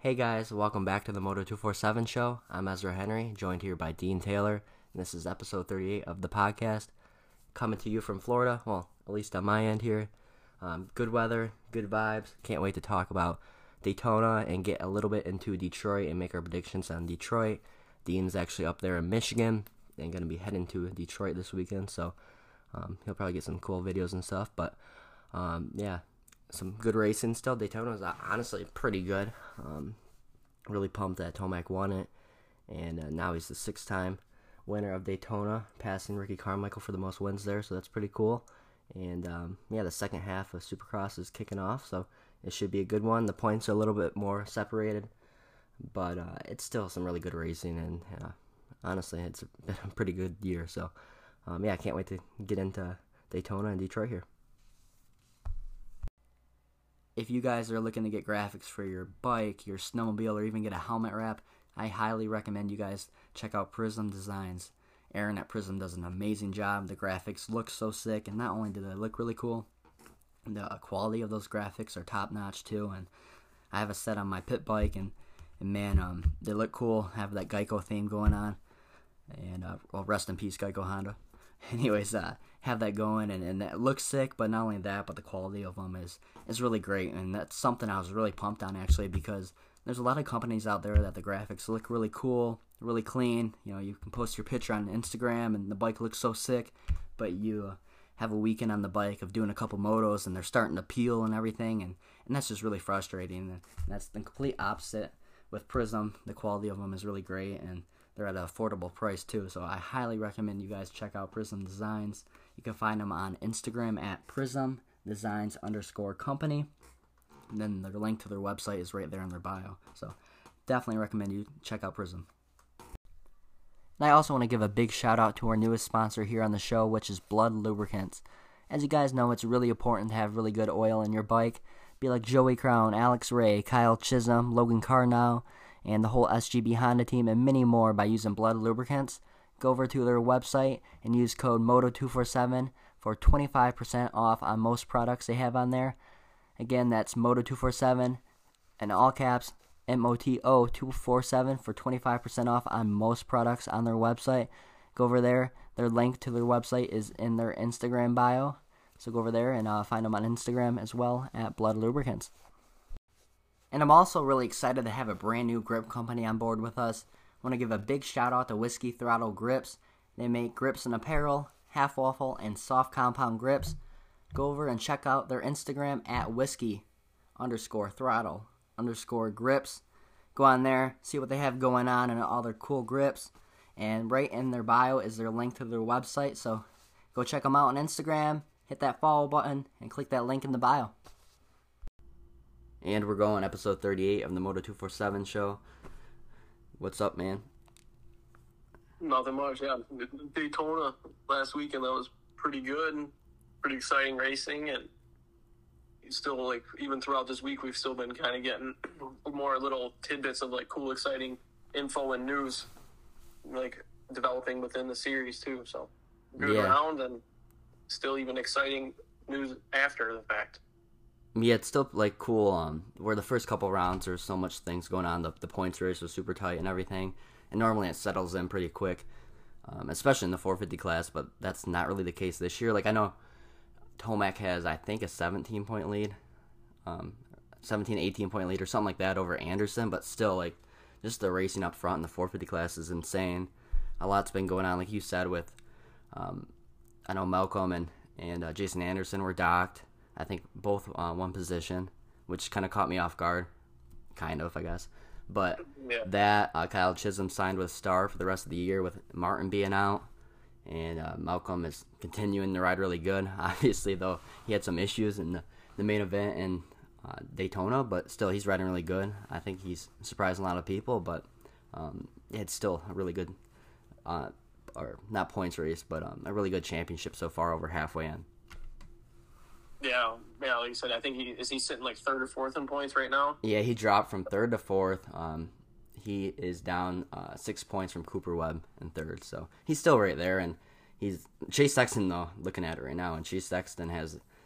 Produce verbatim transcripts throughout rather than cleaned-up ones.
Hey guys, welcome back to the Moto two forty-seven show. I'm Ezra Henry, joined here by Dean Taylor, and this is episode thirty-eight of the podcast. Coming to you from Florida, well, at least on my end here. Um, good weather, good vibes. Can't wait to talk about Daytona and get a little bit into Detroit and make our predictions on Detroit. Dean's actually up there in Michigan and going to be heading to Detroit this weekend, so um, he'll probably get some cool videos and stuff. But um, yeah, some good racing still. Daytona is honestly pretty good. Um, really pumped that Tomac won it, and uh, now he's the six-time winner of Daytona, passing Ricky Carmichael for the most wins there, so that's pretty cool. And um, yeah, the second half of Supercross is kicking off, so it should be a good one. The points are a little bit more separated, but uh, it's still some really good racing, and uh, honestly, it's been a pretty good year. So um, yeah, I can't wait to get into Daytona and Detroit here. If you guys are looking to get graphics for your bike, your snowmobile, or even get a helmet wrap, I highly recommend you guys check out Prism Designs. Aaron at Prism does an amazing job. The graphics look so sick, and not only do they look really cool, the quality of those graphics are top notch too. And I have a set on my pit bike, and, and man, um, they look cool. Have that Geico theme going on, and uh, well, rest in peace, Geico Honda. Anyways, uh, have that going, and, and it looks sick, but not only that, but the quality of them is, is really great, and that's something I was really pumped on, actually, because there's a lot of companies out there that the graphics look really cool, really clean. You know, you can post your picture on Instagram, and the bike looks so sick, but you uh, have a weekend on the bike of doing a couple motos, and they're starting to peel and everything, and, and that's just really frustrating, and that's the complete opposite with Prism. The quality of them is really great, and they're at an affordable price too, so I highly recommend you guys check out Prism Designs. You can find them on Instagram at Prism Designs underscore company. And then their link to their website is right there in their bio. So definitely recommend you check out Prism. And I also want to give a big shout out to our newest sponsor here on the show, which is Blud Lubricants. As you guys know, it's really important to have really good oil in your bike. Be like Joey Crown, Alex Ray, Kyle Chisholm, Logan Carnow, and the whole S G B Honda team, and many more by using Blud Lubricants. Go over to their website and use code Moto two forty-seven for twenty-five percent off on most products they have on there. Again, that's Moto two forty-seven, in all caps, M O T O two forty-seven for twenty-five percent off on most products on their website. Go over there. Their link to their website is in their Instagram bio. So go over there and uh, find them on Instagram as well at Blud Lubricants. And I'm also really excited to have a brand new grip company on board with us. I want to give a big shout out to Whiskey Throttle Grips. They make grips and apparel, half waffle, and soft compound grips. Go over and check out their Instagram at whiskey underscore throttle underscore grips. Go on there, see what they have going on and all their cool grips. And right in their bio is their link to their website. So go check them out on Instagram, hit that follow button, and click that link in the bio. And we're going episode thirty-eight of the Moto two forty-seven show. What's up, man? Nothing much, yeah. Daytona last weekend, that was pretty good. Pretty exciting racing, and still, like, even throughout this week, we've still been kind of getting more little tidbits of, like, cool, exciting info and news, like, developing within the series, too. So, good yeah. round, and still even exciting news after the fact. Yeah, it's still, like, cool, um, where the first couple rounds, there's so much things going on. The, the points race was super tight and everything, and normally it settles in pretty quick, um, especially in the four fifty class, but that's not really the case this year. Like, I know Tomac has, I think, a seventeen-point lead, um, seventeen, eighteen-point lead or something like that over Anderson, but still, like, just the racing up front in the four fifty class is insane. A lot's been going on, like you said, with, um, I know Malcolm and, and uh, Jason Anderson were docked. I think both uh, one position, which kind of caught me off guard, kind of, I guess. But yeah. that, uh, Kyle Chisholm signed with Star for the rest of the year with Martin being out, and uh, Malcolm is continuing to ride really good. Obviously, though, he had some issues in the, the main event in uh, Daytona, but still, he's riding really good. I think he's surprising a lot of people, but um, it's still a really good, uh, or not points race, but um, a really good championship so far, over halfway in. Yeah, yeah, like you said, I think he is he sitting like third or fourth in points right now? Yeah, he dropped from third to fourth. Um, he is down uh, six points from Cooper Webb in third, so he's still right there. And he's Chase Sexton, though, looking at it right now, and Chase Sexton has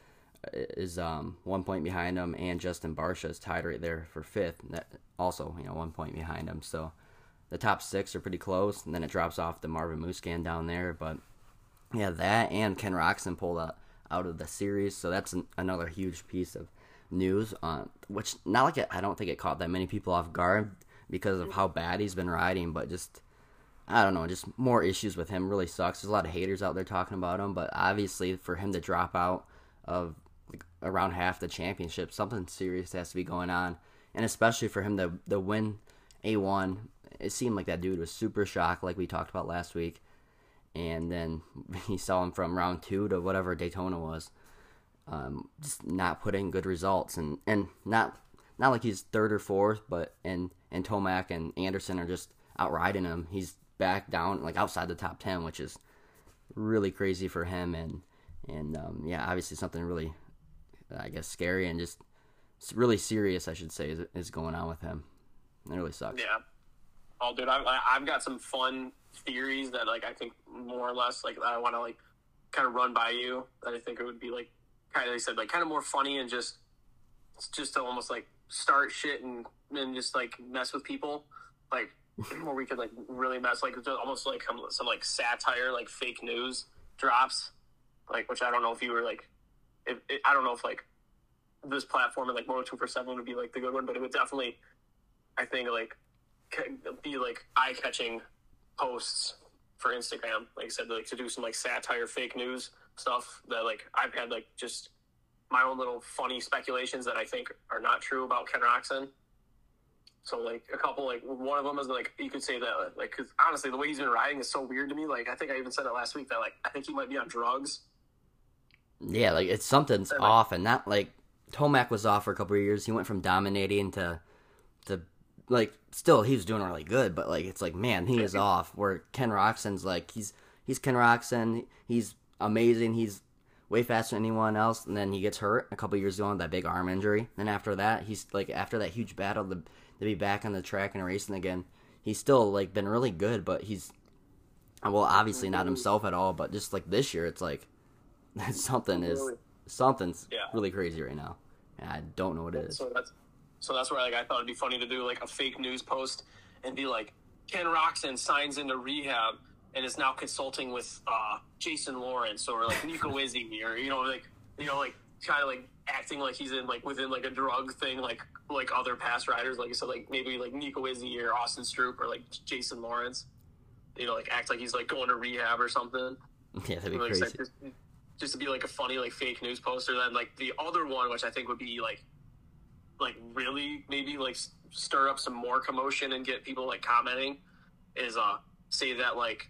is um, one point behind him, and Justin Barcia is tied right there for fifth. That also, you know, one point behind him. So the top six are pretty close, and then it drops off to Marvin Musquin down there. But yeah, that and Ken Roczen pulled out, out of the series, so that's an, another huge piece of news. Uh, which not like it, I don't think it caught that many people off guard because of how bad he's been riding, but just I don't know, just more issues with him really sucks. There's a lot of haters out there talking about him, but obviously for him to drop out of like around half the championship, something serious has to be going on, and especially for him to to win A one. It seemed like that dude was super shocked, like we talked about last week, and then he saw him from round two to whatever Daytona was, um, just not putting good results, and, and not not like he's third or fourth, but and and Tomac and Anderson are just outriding him. He's back down like outside the top ten, which is really crazy for him, and and um, yeah, obviously something really, I guess, scary and just really serious, I should say, is, is going on with him. It really sucks. Yeah. Oh, dude, I've, I've got some fun theories that, like, I think more or less, like, I want to, like, kind of run by you. That I think it would be, like, kind of, like I said, like, kind of more funny and just, just to almost, like, start shit and, and just, like, mess with people. Like, where we could, like, really mess, like, almost, like, some, some, like, satire, like, fake news drops. Like, which I don't know if you were, like, if, it, I don't know if, like, this platform and, like, Moto two forty-seven would be, like, the good one, but it would definitely, I think, like, be like eye-catching posts for Instagram, like I said, like to do some like satire, fake news stuff that like I've had like just my own little funny speculations that I think are not true about Ken Roczen. So like a couple, like one of them is like you could say that like because honestly the way he's been riding is so weird to me. Like I think I even said it last week that like I think he might be on drugs. Yeah, like it's something's and, like, off, and not like Tomac was off for a couple of years. He went from dominating to to like still he was doing really good, but like it's like man he is off. Where Ken Roczen's like he's he's Ken Roczen, he's amazing, he's way faster than anyone else, and then he gets hurt a couple years ago with that big arm injury. Then after that he's like after that huge battle to, to be back on the track and racing again, he's still like been really good, but he's well obviously not himself at all. But just like this year it's like something is something's yeah. really crazy right now, and I don't know what it is. So that's So that's where like I thought it'd be funny to do like a fake news post and be like, Ken Roczen signs into rehab and is now consulting with uh, Jason Lawrence or like Nico Izzy or you know like you know like kind of like acting like he's in like within like a drug thing like like other past riders like you said like maybe like Nico Izzy or Austin Stroop or like Jason Lawrence, you know like act like he's like going to rehab or something. Yeah, that'd be like, crazy. Like, just, just to be like a funny like fake news poster. Then like the other one, which I think would be like. like really maybe like stir up some more commotion and get people like commenting is uh say that like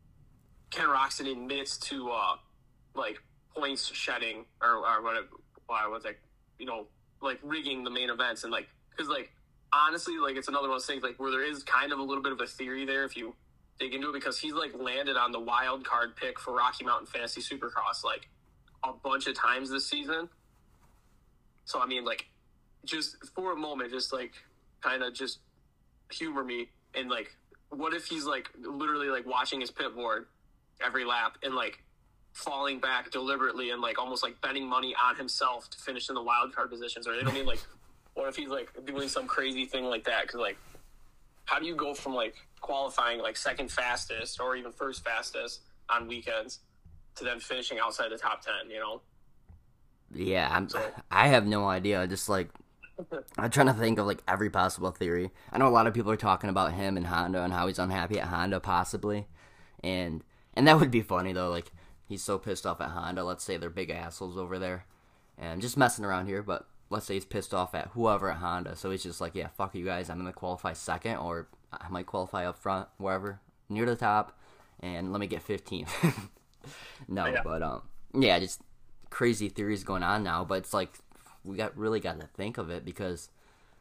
Ken Roczen admits to uh like points shedding or, or whatever why was like you know like rigging the main events and like because like honestly like it's another one of those things like where there is kind of a little bit of a theory there if you dig into it because he's like landed on the wild card pick for Rocky Mountain Fantasy Supercross like a bunch of times this season. So I mean like just for a moment, just like kind of just humor me and like, what if he's like literally like watching his pit board every lap and like falling back deliberately and like almost like betting money on himself to finish in the wild card positions or you know what I mean? Like, what if he's like doing some crazy thing like that? Because like, how do you go from like qualifying like second fastest or even first fastest on weekends to then finishing outside the top ten? You know? Yeah, I'm. So, I have no idea. Just like. I'm trying to think of like every possible theory. I know a lot of people are talking about him and Honda and how he's unhappy at Honda possibly, and and that would be funny though. Like he's so pissed off at Honda. Let's say they're big assholes over there, and just messing around here. But let's say he's pissed off at whoever at Honda. So he's just like, yeah, fuck you guys. I'm gonna qualify second, or I might qualify up front, wherever near the top, and let me get fifteenth. no, yeah. but um, yeah, just crazy theories going on now. But it's like. We got really got to think of it because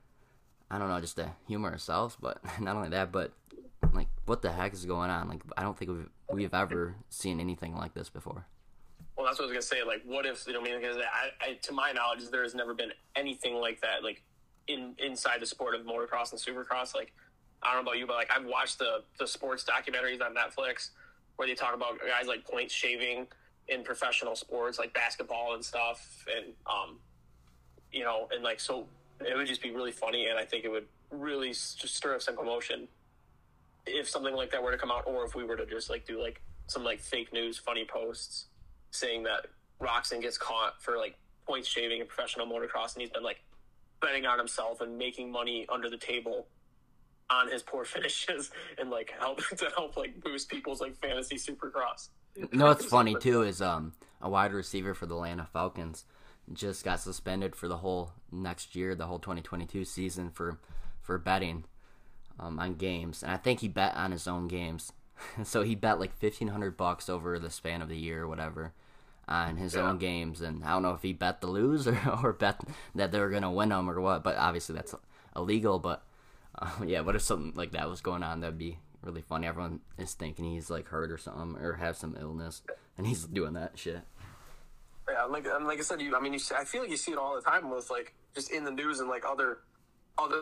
I don't know, just to humor ourselves, but not only that, but like what the heck is going on? Like I don't think we've we've ever seen anything like this before. Well, that's what I was gonna say. Like, what if you know? I mean, because I, I, to my knowledge, there has never been anything like that, like in inside the sport of motocross and supercross. Like, I don't know about you, but like I've watched the the sports documentaries on Netflix where they talk about guys like points shaving in professional sports like basketball and stuff, and um, you know, and like so it would just be really funny, and I think it would really just stir up some commotion if something like that were to come out, or if we were to just like do like some like fake news, funny posts saying that Roczen gets caught for like points shaving in professional motocross, and he's been like betting on himself and making money under the table on his poor finishes, and like help to help like boost people's like fantasy supercross. You know what's funny too is um a wide receiver for the Atlanta Falcons just got suspended for the whole next year, the whole twenty twenty-two season for for betting um, on games, and I think he bet on his own games. So he bet like fifteen hundred bucks over the span of the year or whatever on his yeah. own games, and I don't know if he bet the lose or, or bet that they were gonna win them or what. But obviously that's illegal. But uh, yeah, what if something like that was going on? That'd be really funny. Everyone is thinking he's like hurt or something or have some illness, and he's doing that shit. Yeah, like and like I said, you. I mean, you, I feel like you see it all the time with like just in the news and like other other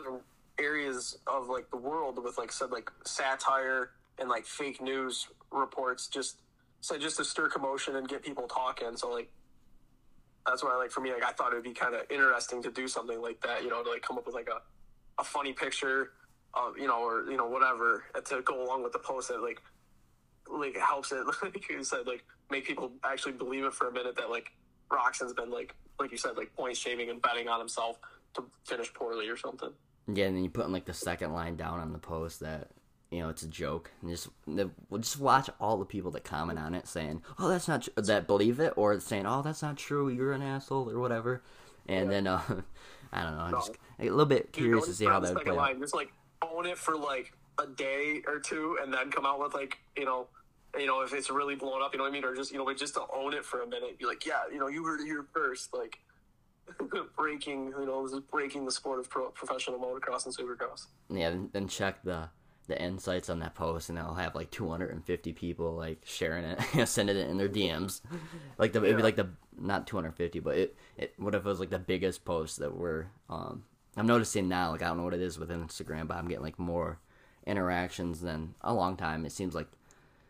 areas of like the world with like said like satire and like fake news reports, just so just to stir commotion and get people talking. So like that's why like for me like I thought it would be kind of interesting to do something like that, you know, to like come up with like a, a funny picture of, you know, or you know whatever to go along with the post that like like helps it like you said like make people actually believe it for a minute that like Roczen's been like like you said like point shaving and betting on himself to finish poorly or something. Yeah, and then you put in like the second line down on the post that, you know, it's a joke, and just the, we'll just watch all the people that comment on it saying, "Oh, that's not tr-, that believe it," or saying, "Oh, that's not true, you're an asshole," or whatever. And yeah. then uh, I don't know, I'm no. just a little bit curious Dude, to see how that would play out. Just like own it for like a day or two, and then come out with like you know, you know if it's really blown up, you know what I mean, or just you know just to own it for a minute, be like, yeah, you know, you heard it here first, like breaking, you know, this is breaking the sport of pro- professional motocross and supercross. Yeah, then, then check the. the insights on that post, and they'll have like two hundred fifty people like sharing it, sending it in their D Ms. Like the, it'd be like the, not two hundred fifty, but it, it, what if it was like the biggest post that we're, um, I'm noticing now, like I don't know what it is with Instagram, but I'm getting like more interactions than a long time. It seems like,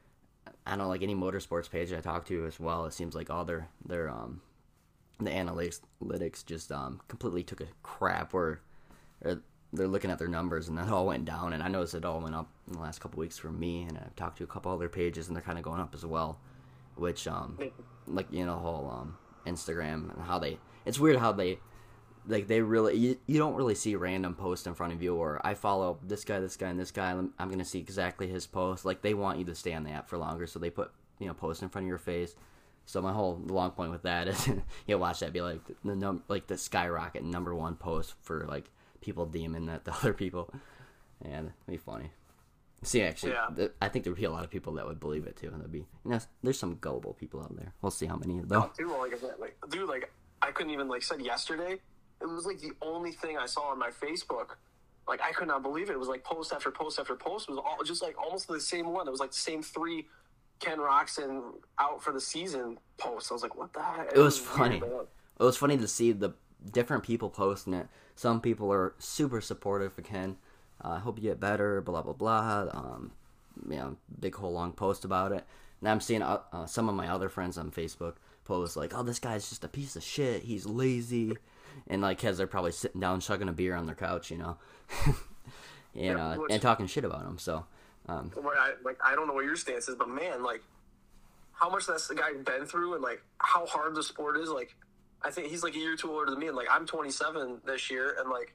I don't know, like any motorsports page I talk to as well, it seems like all their, their, um, the analytics analytics just, um, completely took a crap where, or, they're looking at their numbers, and that all went down, and I noticed it all went up in the last couple weeks for me, and I've talked to a couple other pages, and they're kind of going up as well, which, um, like, you know, the whole, um, Instagram, and how they, it's weird how they, like, they really, you, you don't really see random posts in front of you, or I follow this guy, this guy, and this guy, and I'm going to see exactly his post. Like, they want you to stay on the app for longer, so they put, you know, posts in front of your face. So my whole long point with that is, you watch that be like, the num- like, the skyrocket number one post for, like, people DMing that to other people, and it'd be funny. See, actually, yeah. th- I think there would be a lot of people that would believe it too, and there'd be, you know, there's some gullible people out there. We'll see how many of them. No, dude, like, like, dude, like, I couldn't even like said yesterday. It was like the only thing I saw on my Facebook. Like, I could not believe it. It was like post after post after post. It was all just like almost the same one. It was like the same three Ken Roczen out for the season posts. I was like, what the heck? It, it was, was funny. Weird, it was funny to see the different people posting it. Some people are super supportive of Ken. I uh, hope you get better, blah, blah, blah. Um, you know, big whole long post about it. And I'm seeing uh, uh, some of my other friends on Facebook post like, oh, this guy's just a piece of shit. He's lazy. And like, because they're probably sitting down chugging a beer on their couch, you know, and, uh, and talking shit about him. So, um, I, like, I don't know what your stance is, but man, like, how much that's the guy been through, and like how hard the sport is. Like, I think he's like a year or two older than me, and like I'm twenty-seven this year, and like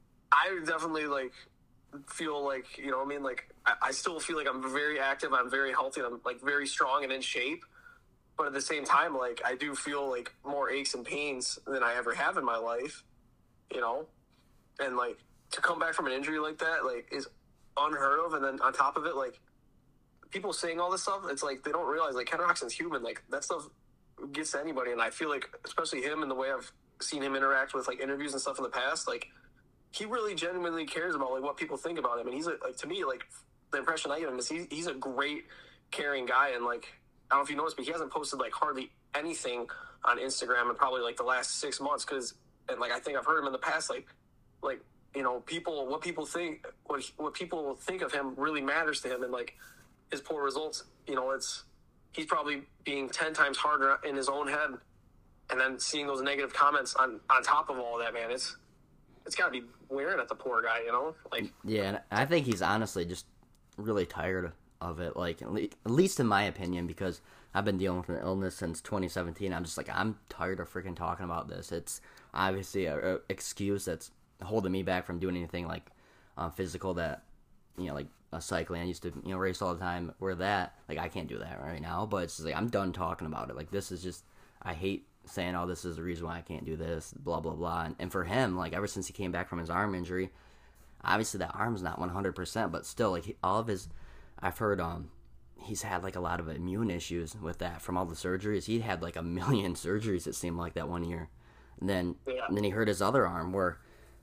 I definitely like feel like, you know what I mean, like I, I still feel like I'm very active, I'm very healthy, and I'm like very strong and in shape, but at the same time, like I do feel like more aches and pains than I ever have in my life, you know, and like to come back from an injury like that like is unheard of. And then on top of it, like people saying all this stuff, it's like they don't realize like Ken Roczen's human, like that stuff gets to anybody. And I feel like especially him and the way I've seen him interact with like interviews and stuff in the past, like he really genuinely cares about like what people think about him. And he's a, like, to me, like the impression I get of him is he, he's a great caring guy. And like I don't know if you noticed, but he hasn't posted like hardly anything on Instagram in probably like the last six months because and like I think I've heard him in the past, like like you know, people what people think what what people think of him really matters to him. And like his poor results, you know, it's he's probably being ten times harder in his own head, and then seeing those negative comments on, on top of all that, man, it's it's got to be wearing at the poor guy, you know? Like, yeah, and I think he's honestly just really tired of it, like, at least in my opinion, because I've been dealing with an illness since twenty seventeen. I'm just like, I'm tired of freaking talking about this. It's obviously a, a excuse that's holding me back from doing anything, like, uh, physical that, you know, like, uh, cycling. I used to, you know, race all the time, where that, like, I can't do that right now, but it's just like, I'm done talking about it. Like, this is just, I hate saying, oh, this is the reason why I can't do this, blah, blah, blah. And, and for him, like, ever since he came back from his arm injury, obviously that arm's not one hundred percent, but still, like, he, all of his, I've heard, um, he's had, like, a lot of immune issues with that from all the surgeries. He had, like, a million surgeries, it seemed like, that one year. And then, yeah. and then he hurt his other arm, where,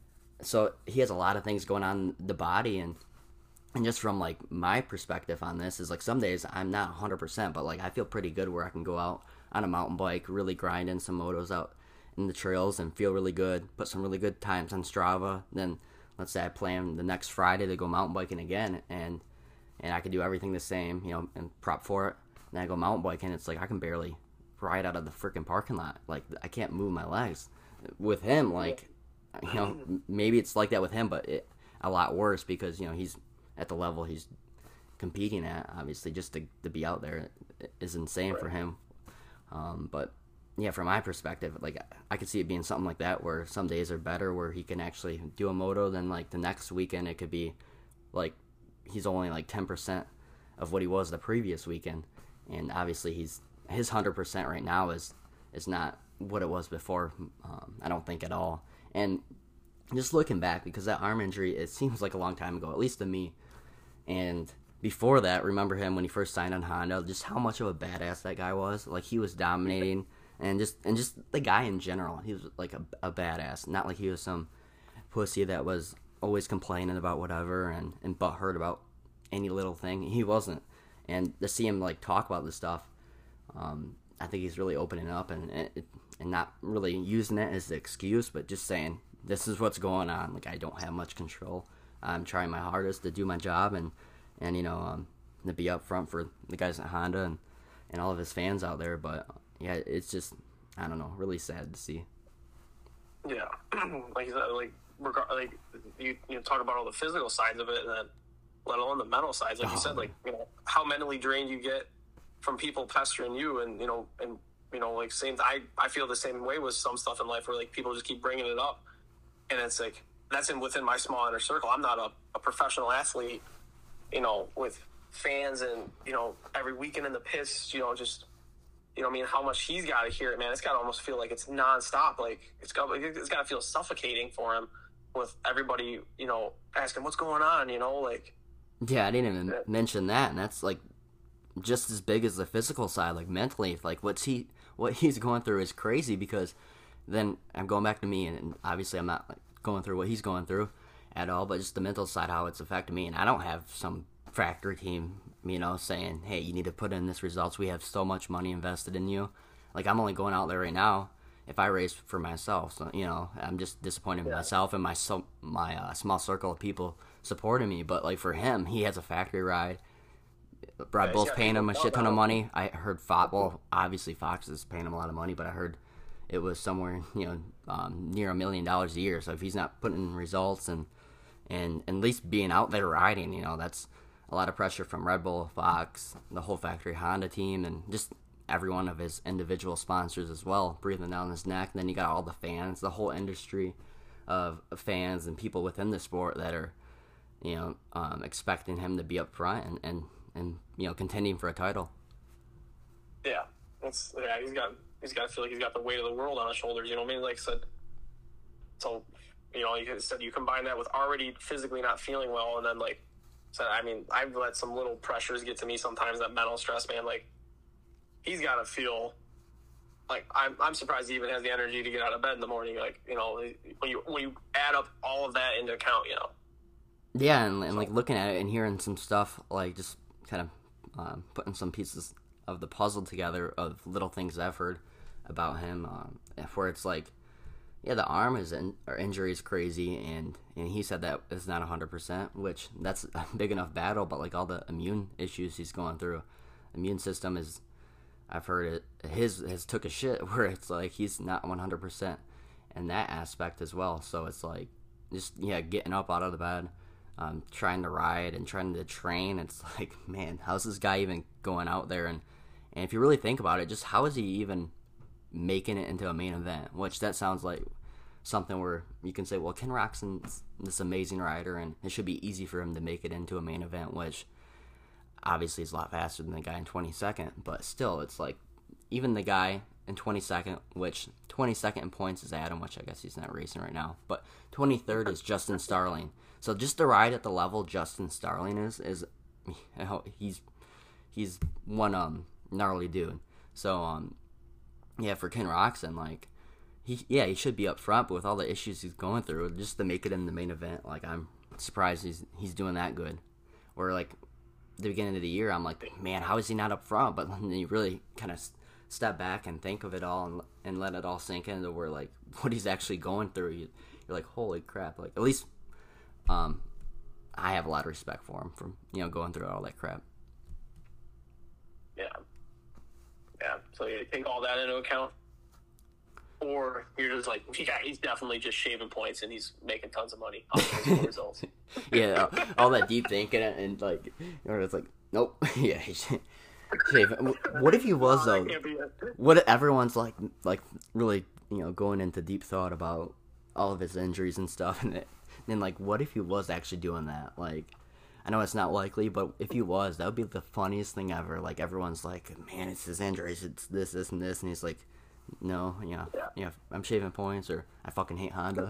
so he has a lot of things going on in the body, and, and just from, like, my perspective on this is, like, some days I'm not one hundred percent, but, like, I feel pretty good where I can go out on a mountain bike, really grind in some motos out in the trails and feel really good, put some really good times on Strava. Then, let's say I plan the next Friday to go mountain biking again, and and I can do everything the same, you know, and prep for it. And then I go mountain biking, it's like I can barely ride out of the freaking parking lot. Like, I can't move my legs. With him, like, you know, maybe it's like that with him, but it, a lot worse, because, you know, he's at the level he's competing at, obviously, just to, to be out there is insane right. for him. Um, but, yeah, from my perspective, like, I could see it being something like that, where some days are better, where he can actually do a moto, then, like, the next weekend it could be, like, he's only, like, ten percent of what he was the previous weekend. And, obviously, he's his one hundred percent right now is, is not what it was before, um, I don't think at all. And just looking back, because that arm injury, it seems like a long time ago, at least to me. And before that, remember him when he first signed on Honda, just how much of a badass that guy was. Like, he was dominating, and just and just the guy in general, he was like a, a badass. Not like he was some pussy that was always complaining about whatever and, and butthurt about any little thing. He wasn't. And to see him, like, talk about this stuff, um, I think he's really opening up and, and and not really using it as the excuse, but just saying, this is what's going on. Like, I don't have much control. I'm trying my hardest to do my job and, and you know, um, to be up front for the guys at Honda and, and all of his fans out there. But, yeah, it's just, I don't know, really sad to see. Yeah. Like you said, like, regard, like you, you talk about all the physical sides of it, and then let alone the mental sides. Like oh. you said, like, you know, how mentally drained you get from people pestering you, and, you know, and, you know, like, same, I, I feel the same way with some stuff in life, where, like, people just keep bringing it up, and it's like, that's in within my small inner circle. I'm not a, a professional athlete, you know, with fans and, you know, every weekend in the pits, you know, just, you know, I mean, how much he's got to hear it, man. It's got to almost feel like it's nonstop. Like, it's got, it's got to feel suffocating for him, with everybody, you know, asking what's going on, you know, like. Yeah, I didn't even yeah. mention that, and that's, like, just as big as the physical side, like, mentally, like, what's he, what he's going through is crazy, because then I'm going back to me, and, and obviously I'm not, like, going through what he's going through at all, but just the mental side, how it's affected me. And I don't have some factory team, you know, saying, hey, you need to put in this results. We have so much money invested in you. Like, I'm only going out there right now if I race for myself. So, you know, I'm just disappointed in yeah. myself and my so, my uh, small circle of people supporting me. But, like, for him, he has a factory ride. Red Bull's yeah, paying him a shit ton of money. I heard Fox, well, obviously Fox is paying him a lot of money, but I heard it was somewhere, you know, um, near a million dollars a year. So if he's not putting in results and, and and at least being out there riding, you know, that's a lot of pressure from Red Bull, Fox, the whole factory Honda team, and just every one of his individual sponsors as well, breathing down his neck. And then you got all the fans, the whole industry of fans and people within the sport that are, you know, um, expecting him to be up front and, and, and, you know, contending for a title. Yeah, that's yeah. He's got he's got to feel like he's got the weight of the world on his shoulders. You know what I mean? Like I said, so you know, you said you combine that with already physically not feeling well, and then like, so I mean, I've let some little pressures get to me sometimes. That mental stress, man. Like, he's got to feel like I'm. I'm surprised he even has the energy to get out of bed in the morning. Like, you know, when you when you add up all of that into account, you know. Yeah, and, and so, like looking at it and hearing some stuff, like just kind of um, putting some pieces of the puzzle together of little things I've heard about him, um, where it's like, yeah, the arm is in, or injury is crazy, and, and he said that it's not one hundred percent, which that's a big enough battle, but like all the immune issues he's going through, immune system is I've heard it his has took a shit where it's like he's not one hundred percent in that aspect as well. So it's like just yeah, getting up out of the bed, um, trying to ride and trying to train. It's like, man, how's this guy even going out there? And and if you really think about it, just how is he even making it into a main event? Which that sounds like something where you can say, well, Ken Roczen's this amazing rider, and it should be easy for him to make it into a main event, which obviously is a lot faster than the guy in twenty-second, but still, it's like, even the guy in twenty-second, which twenty-second in points is Adam, which I guess he's not racing right now, but twenty-third is Justin Starling. So just to ride at the level Justin Starling is, is you know, he's he's one um gnarly dude. So um yeah, for Ken Roczen, like, he yeah, he should be up front, but with all the issues he's going through, just to make it in the main event, like, I'm surprised he's he's doing that good. Or like the beginning of the year, I'm like, man, how is he not up front? But then you really kind of step back and think of it all and and let it all sink into where, like, what he's actually going through. You, you're like, holy crap! Like, at least, um, I have a lot of respect for him for, you know, going through all that crap. Yeah, yeah. So you take all that into account, or you're just like, yeah, he's definitely just shaving points and he's making tons of money off those results. Yeah, all that deep thinking and like, you know, it's like, nope, yeah. Shaving. What if he was though? What if everyone's like, like really, you know, going into deep thought about all of his injuries and stuff, and it, then like, what if he was actually doing that? Like, I know it's not likely, but if he was, that would be the funniest thing ever. Like, everyone's like, man, it's his injuries, it's this, this, and this, and he's like, no, yeah, yeah, yeah I'm shaving points, or I fucking hate Honda.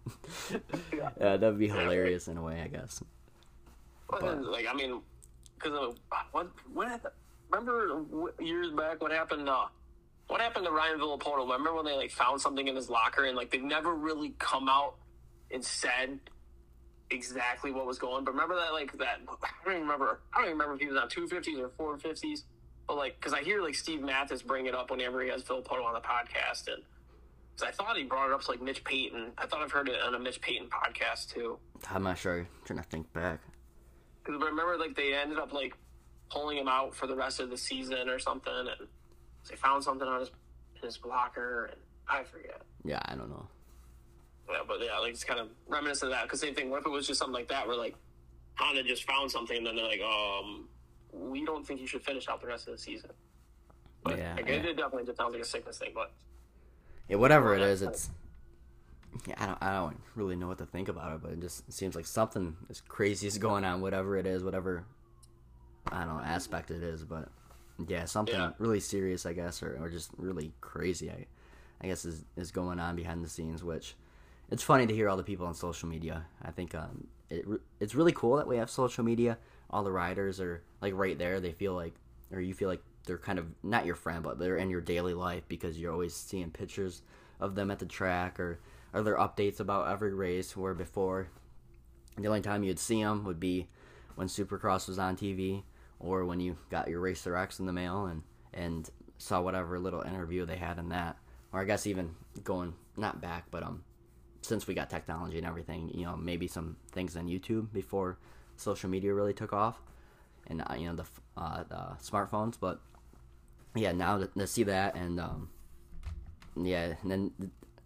Yeah. Yeah, that'd be hilarious in a way, I guess. But, but like, I mean, because what, what, remember years back what happened? Uh, what happened to Ryan Villapoto? Remember when they like found something in his locker and like they've never really come out and said exactly what was going. But remember that like that? I don't even remember. I don't even remember if he was on two fifties or four fifties. But like, because I hear like Steve Mathis bring it up whenever he has Villapoto on the podcast, and because I thought he brought it up to like Mitch Payton. I thought I've heard it on a Mitch Payton podcast too. I'm not sure. I'm trying to think back. Because remember, like they ended up like pulling him out for the rest of the season or something, and they found something on his in his locker, and I forget. Yeah, I don't know. Yeah, but yeah, like it's kind of reminiscent of that. Because same thing. What if it was just something like that, where like Honda just found something, and then they're like, um, we don't think you should finish out the rest of the season. But yeah, like, yeah. it definitely just sounds like a sickness thing. But yeah, whatever it is, it's yeah, I don't, I don't really know what to think about it, but it just seems like something as crazy is going on. Whatever it is, whatever I don't know aspect it is, but yeah, something Yeah. really serious, I guess, or, or just really crazy, I, I guess, is is going on behind the scenes. Which it's funny to hear all the people on social media. I think um, it it's really cool that we have social media. All the riders are like right there. They feel like, or you feel like they're kind of not your friend, but they're in your daily life because you're always seeing pictures of them at the track, or are there updates about every race. Where before, the only time you'd see them would be when Supercross was on T V, or when you got your Racer X in the mail and and saw whatever little interview they had in that. Or I guess even going not back, but um, since we got technology and everything, you know, maybe some things on YouTube before social media really took off, and uh, you know the uh, the smartphones. But yeah, now to, to see that, and um, yeah, and then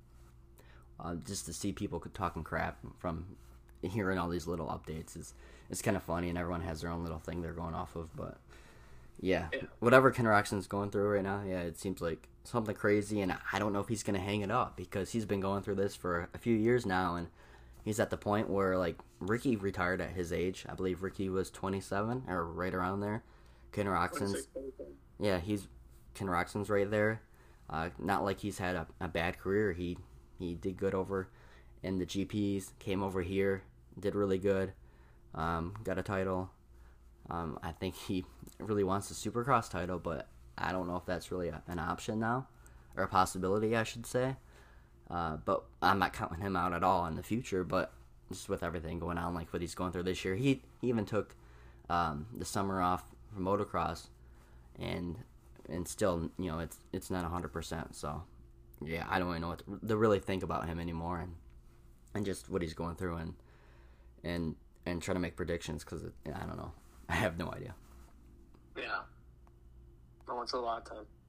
uh, just to see people talking crap from hearing all these little updates is it's kind of funny, and everyone has their own little thing they're going off of. But yeah, Yeah. whatever Ken Roczen's going through right now, yeah, it seems like something crazy, and I don't know if he's gonna hang it up because he's been going through this for a few years now, and he's at the point where, like, Ricky retired at his age. I believe Ricky was twenty-seven or right around there. Ken Roczen's, yeah, he's Ken Roczen's right there. Uh, not like he's had a, a bad career. He he did good over in the G Ps. Came over here, did really good. Um, got a title. Um, I think he really wants the Supercross title, but I don't know if that's really a, an option now, or a possibility, I should say. Uh, but I'm not counting him out at all in the future. But just with everything going on, like what he's going through this year, he, he even took um, the summer off from motocross, and and still, you know, it's it's not one hundred percent. So yeah, I don't really know what to, to really think about him anymore, and and just what he's going through, and and and try to make predictions, because I don't know, I have no idea. yeah, no, it's a lot of time.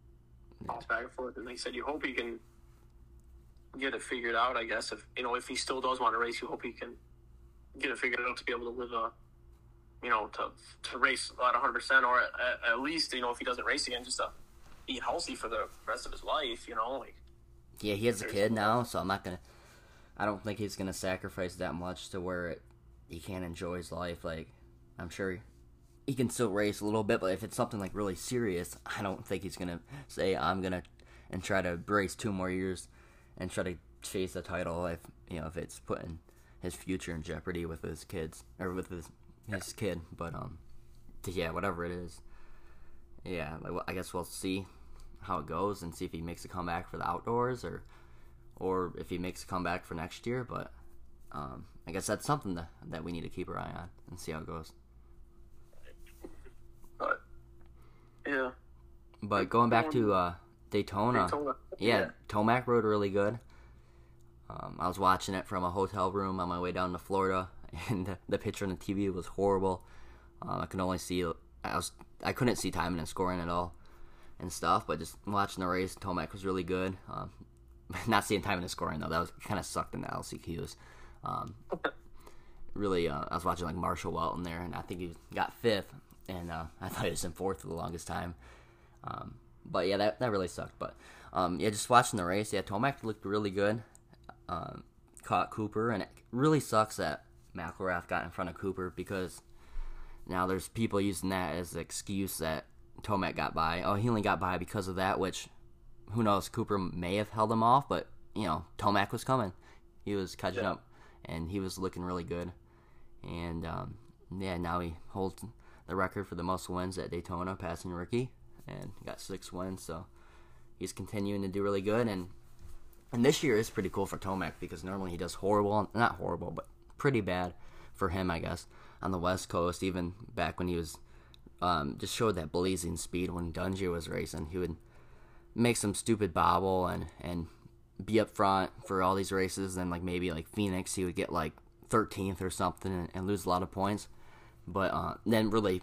bounce back and forth. And like I said, you hope he can get it figured out. I guess if you know if he still does want to race, you hope he can get it figured out to be able to live a, you know, to to race at one hundred percent, or at, at least you know if he doesn't race again, just to be healthy for the rest of his life. You know, like yeah, he has a kid now, so I'm not gonna. I don't think he's gonna sacrifice that much to where it, he can't enjoy his life. Like I'm sure. He, He can still race a little bit, but if it's something like really serious, I don't think he's gonna say I'm gonna and try to race two more years and try to chase a title if you know if it's putting his future in jeopardy with his kids or with his his kid. But um, yeah, whatever it is, yeah, like, I guess we'll see how it goes and see if he makes a comeback for the outdoors or or if he makes a comeback for next year. But um, I guess that's something that that we need to keep our eye on and see how it goes. But yeah. But going back to uh, Daytona, Daytona. Yeah, Yeah. Tomac rode really good. Um, I was watching it from a hotel room on my way down to Florida, and the, the picture on the T V was horrible. Um, I could only see I was I couldn't see timing and scoring at all and stuff. But just watching the race, Tomac was really good. Um, not seeing timing and scoring though, that was kind of sucked in the L C Qs. Um, really, uh, I was watching like Marshall Welton there, and I think he got fifth. And uh, I thought he was in fourth for the longest time. Um, but yeah, that that really sucked. But um, yeah, just watching the race, yeah, Tomac looked really good. Um, caught Cooper, and it really sucks that McElrath got in front of Cooper because now there's people using that as an excuse that Tomac got by. Oh, he only got by because of that, which who knows? Cooper may have held him off, but you know, Tomac was coming. He was catching Yeah. up, and he was looking really good. And um, yeah, now he holds the record for the most wins at Daytona, passing Ricky, and got six wins. So he's continuing to do really good. And and this year is pretty cool for Tomac because normally he does horrible, not horrible, but pretty bad for him, I guess, on the West Coast. Even back when he was um, just showed that blazing speed when Dungey was racing, he would make some stupid bobble and and be up front for all these races. And like maybe like Phoenix, he would get like thirteenth or something and, and lose a lot of points. But uh, then really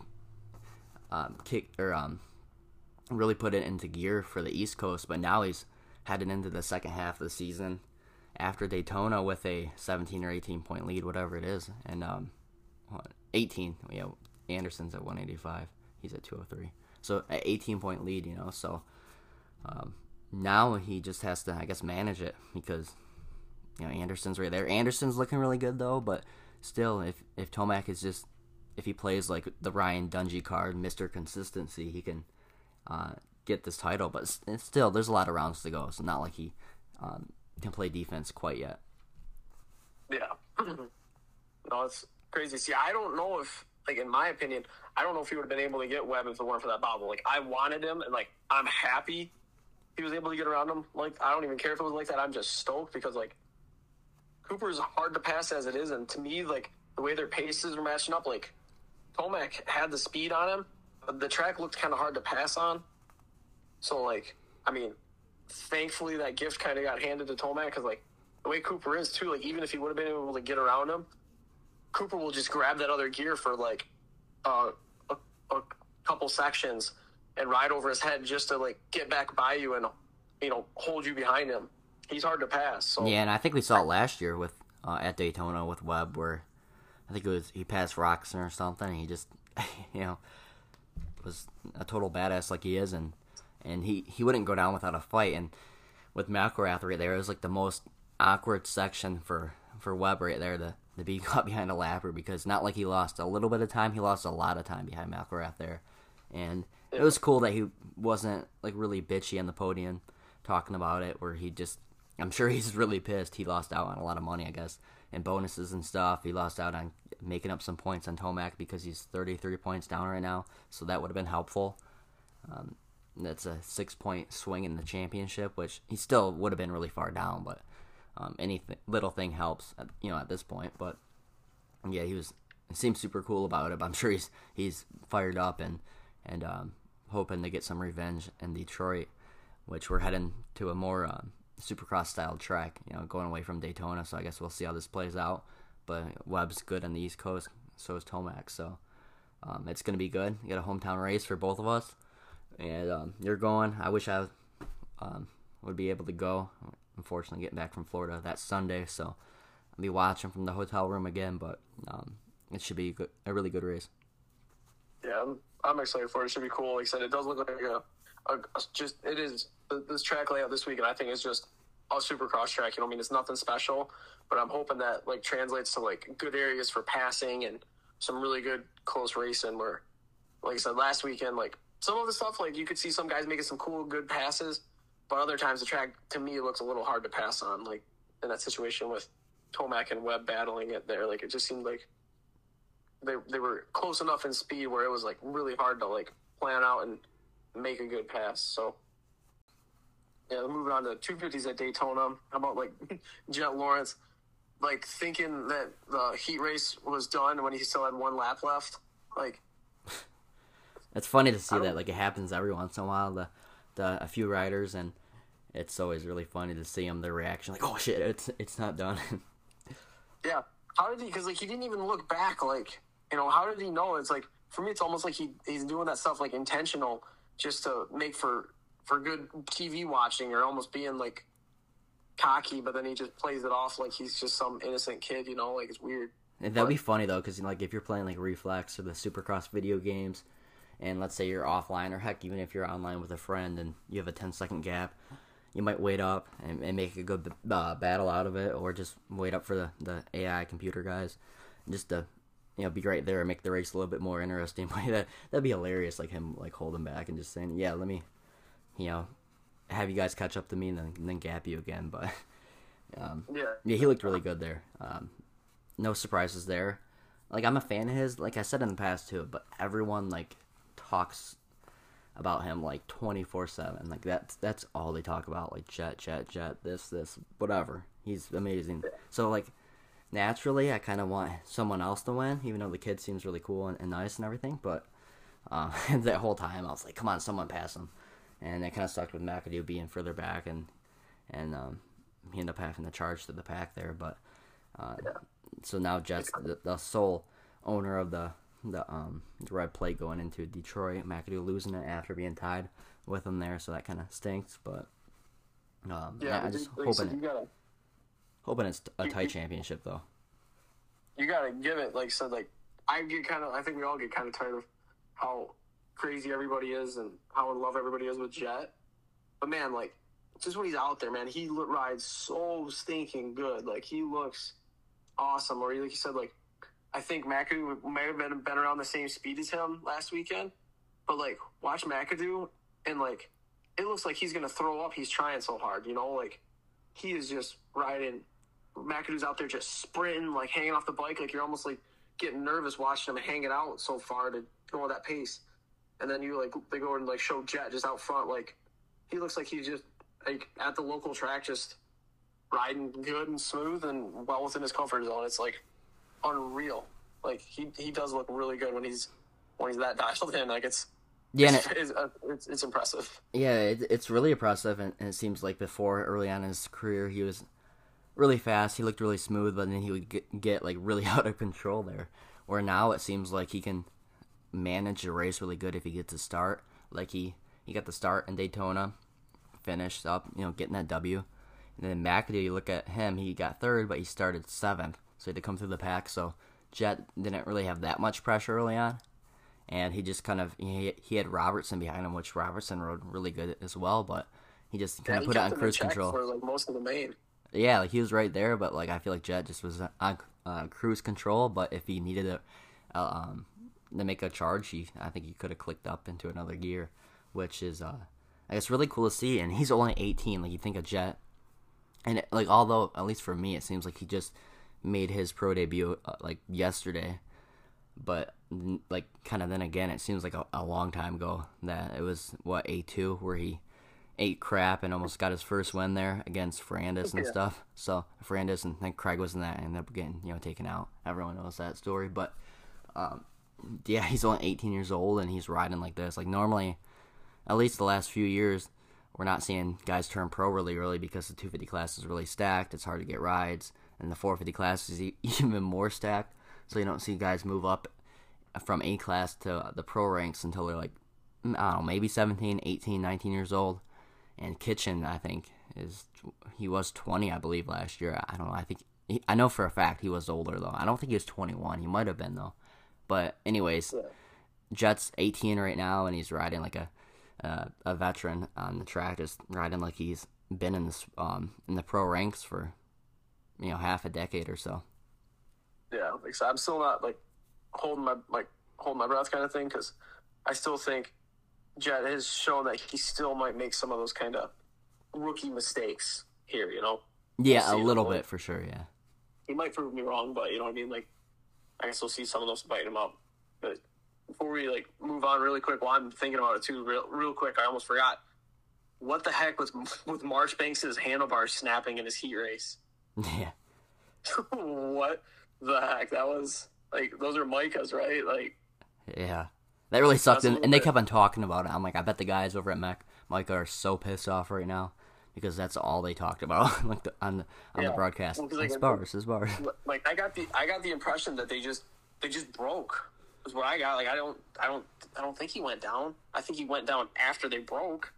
um, kick or um, really put it into gear for the East Coast. But now he's heading into the second half of the season after Daytona with a seventeen or eighteen point lead, whatever it is, and um, what, eighteen. Yeah, Anderson's at one eighty-five. He's at two oh three. So an eighteen point lead, you know. So um, now he just has to, I guess, manage it because you know Anderson's right there. Anderson's looking really good though, but still, if if Tomac is just if he plays like the Ryan Dungey card, Mister Consistency, he can uh, get this title. But s- it's still, there's a lot of rounds to go. So not like he um, can play defense quite yet. Yeah. No, it's crazy. See, I don't know if, like, in my opinion, I don't know if he would have been able to get Webb if it weren't for that bobble. Like, I wanted him, and, like, I'm happy he was able to get around him. Like, I don't even care if it was like that. I'm just stoked because, like, Cooper's hard to pass as it is. And to me, like, the way their paces are matching up, like, Tomac had the speed on him, but the track looked kind of hard to pass on. So, like, I mean, thankfully that gift kind of got handed to Tomac because, like, the way Cooper is, too, like, even if he would have been able to get around him, Cooper will just grab that other gear for, like, uh, a, a couple sections and ride over his head just to, like, get back by you and, you know, hold you behind him. He's hard to pass. So. Yeah, and I think we saw it last year with uh, at Daytona with Webb where I think it was he passed Roxon or something, and he just, you know, was a total badass like he is, and and he, he wouldn't go down without a fight. And with McElrath right there, it was like the most awkward section for, for Webb right there to, to be caught behind a lapper because not like he lost a little bit of time, he lost a lot of time behind McElrath there. And it was cool that he wasn't like really bitchy on the podium talking about it, where he just, I'm sure he's really pissed. He lost out on a lot of money, I guess, and bonuses and stuff. He lost out on making up some points on Tomac because he's thirty-three points down right now, so that would have been helpful. Um, that's a six-point swing in the championship, which he still would have been really far down, but um, any th- little thing helps, at, you know, at this point. But yeah, he was he seems super cool about it. But I'm sure he's he's fired up and and um, hoping to get some revenge in Detroit, which we're heading to a more um, Supercross style track, you know, going away from Daytona. So I guess we'll see how this plays out. But Webb's good on the East Coast, so is Tomac. So um, it's going to be good. You got a hometown race for both of us, and um, you're going. I wish I um, would be able to go. Unfortunately, getting back from Florida that Sunday, so I'll be watching from the hotel room again. But um, it should be a, good, a really good race. Yeah, I'm, I'm excited for it. It should be cool. Like I said, it does look like a, a, a just it is this track layout this weekend. I think is just a Supercross track. You know, I mean, it's nothing special, but I'm hoping that like translates to like good areas for passing and some really good close racing. Where, like I said last weekend, like some of the stuff, like you could see some guys making some cool, good passes, but other times the track to me looks a little hard to pass on. Like in that situation with Tomac and Webb battling it there, like it just seemed like they they were close enough in speed where it was like really hard to like plan out and make a good pass. So yeah, moving on to two fifties at Daytona. How about like Jet Lawrence, like thinking that the heat race was done when he still had one lap left? Like, it's funny to see that. Like, it happens every once in a while. The, the a few riders, and it's always really funny to see them, their reaction. Like, oh shit, it's it's not done. Yeah, how did he? Because like he didn't even look back. Like, you know, how did he know? It's like for me, it's almost like he he's doing that stuff like intentional, just to make for. for good T V watching, or almost being like cocky, but then he just plays it off like he's just some innocent kid, you know, like it's weird. And that'd but, be funny though, because like if you're playing like Reflex or the Supercross video games, and let's say you're offline, or heck, even if you're online with a friend and you have a ten second gap, you might wait up and, and make a good uh, battle out of it, or just wait up for the, the A I computer guys, just to, you know, be right there and make the race a little bit more interesting. that that'd be hilarious, like him like holding back and just saying, yeah, let me. You know, have you guys catch up to me and then, and then gap you again. But um, yeah, yeah, he looked really good there. Um, no surprises there. Like, I'm a fan of his, like I said in the past too. But everyone like talks about him like twenty-four seven. Like that's that's all they talk about. Like Jet, Jet, Jet. This, this, whatever. He's amazing. So like naturally, I kind of want someone else to win, even though the kid seems really cool and, and nice and everything. But uh, that whole time, I was like, come on, someone pass him. And it kind of sucked with McAdoo being further back, and and um, he ended up having to charge to the pack there. But uh, yeah. So now Jet's the, the sole owner of the the um the red plate going into Detroit. McAdoo losing it after being tied with him there, so that kind of stinks. But um, yeah, I just like, hoping so it, gotta, hoping it's a tight you, championship though. You gotta give it like so like I get kind of I think we all get kind of tired of how crazy everybody is and how in love everybody is with Jet. But man, like, just when he's out there, man, he rides so stinking good. Like, he looks awesome. Or like you said, like, I think McAdoo might have been, been around the same speed as him last weekend. But, like, watch McAdoo, and, like, it looks like he's going to throw up. He's trying so hard, you know? Like, he is just riding. McAdoo's out there just sprinting, like, hanging off the bike. Like, you're almost, like, getting nervous watching him hanging out so far to go at that pace. And then you, like, they go and, like, show Jet just out front. Like, he looks like he's just, like, at the local track just riding good and smooth and well within his comfort zone. It's, like, unreal. Like, he he does look really good when he's when he's that dialed in. Like, it's yeah, it's, it, it's, uh, it's, it's impressive. Yeah, it, it's really impressive. And, and it seems like before, early on in his career, he was really fast. He looked really smooth, but then he would get, get like, really out of control there. Where now it seems like he can manage the race really good if he gets a start. Like he, he got the start in Daytona, finished up, you know, getting that W. And then McAdoo, you look at him, he got third, but he started seventh, so he had to come through the pack. So Jet didn't really have that much pressure early on, and he just kind of he, he had Robertson behind him, which Robertson rode really good as well, but he just kind yeah, of put it on cruise control for like most of the main. Yeah, like he was right there, but like I feel like Jet just was on uh, cruise control. But if he needed a uh, um. to make a charge, he I think he could have clicked up into another gear, which is uh I guess really cool to see. And he's only eighteen. Like, you think of Jet, and it, like although at least for me it seems like he just made his pro debut uh, like yesterday, but like kind of then again it seems like a, a long time ago that it was what A two where he ate crap and almost got his first win there against Ferrandis and yeah. stuff. So Ferrandis and then Craig was in that and ended up getting, you know, taken out. Everyone knows that story, but um. Yeah, he's only eighteen years old, and he's riding like this. Like, normally, at least the last few years, we're not seeing guys turn pro really early because the two fifty class is really stacked. It's hard to get rides, and the four fifty class is even more stacked. So you don't see guys move up from A class to the pro ranks until they're like, I don't know, maybe seventeen, eighteen, nineteen years old. and Kitchen, I think, is he was twenty, I believe, last year. I don't know. I think he, I know for a fact he was older though. I don't think he was twenty-one. He might have been though. But anyways, Yeah. Jet's eighteen right now, and he's riding like a uh, a veteran on the track, just riding like he's been in this um in the pro ranks for you know half a decade or so. Yeah, like so I'm still not like holding my like holding my breath kind of thing because I still think Jet has shown that he still might make some of those kind of rookie mistakes here. You know. Yeah, We'll a see. little bit for sure. Yeah. He might prove me wrong, but you know what I mean. Like I can still see some of those biting him up. But before we like move on really quick, while I'm thinking about it too, real real quick, I almost forgot. What the heck with with Marchbanks' handlebars snapping in his heat race? Yeah. What the heck? That was like those are Micah's, right? Like Yeah. That really sucked, That's a and, little and they bit- kept on talking about it. I'm like, I bet the guys over at Mech Micah are so pissed off right now because that's all they talked about, like the, on the on the Yeah. broadcast. Well, 'cause, like, It's bars, it's bars. like I got the I got the impression that they just they just broke. Is what I got. Like I don't I don't I don't think he went down. I think he went down after they broke.